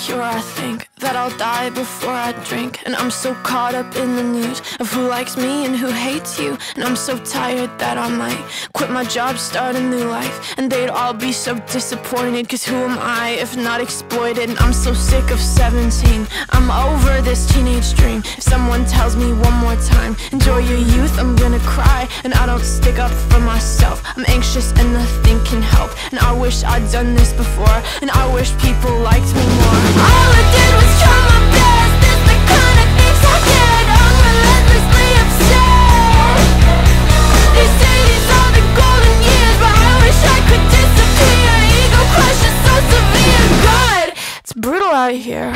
insecure, I think that I'll die before I drink. And I'm so caught up in the news of who likes me and who hates you. And I'm so tired that I might quit my job, start a new life. And they'd all be so disappointed, cause who am I if not exploited? And I'm so sick of 17, I'm over this teenage dream. If someone tells me one more time, enjoy your youth, I'm gonna cry. And I don't stick up for myself, I'm anxious and nothing can help. And I wish I'd done this before, and I wish people liked me more. All I did was try my best, it's the kind of things I get. I'm relentlessly upset. They say these are the golden years, but I wish I could disappear. Ego crush is so severe. God, it's brutal out here.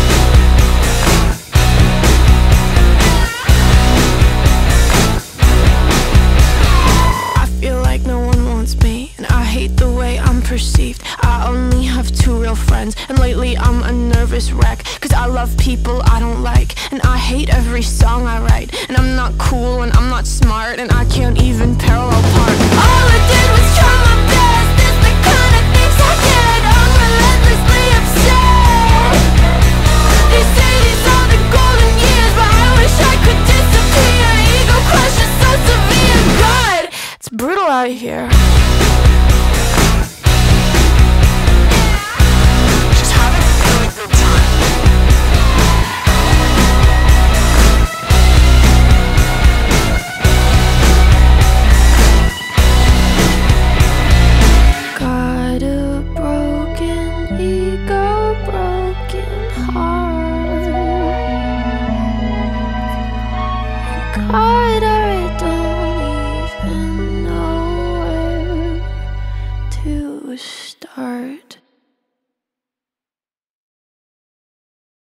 I feel like no one wants me, and I hate the way I'm perceived. I only have 2 real friends, and lately I'm a nervous wreck. Cause I love people I don't like, and I hate every song I write. And I'm not cool, and I'm not smart, and I can't even parallel park. All I did was try my best, it's the kind of things I get. I'm relentlessly upset. They say these are the golden years, but I wish I could disappear. Ego crush is so severe. God, it's brutal out here.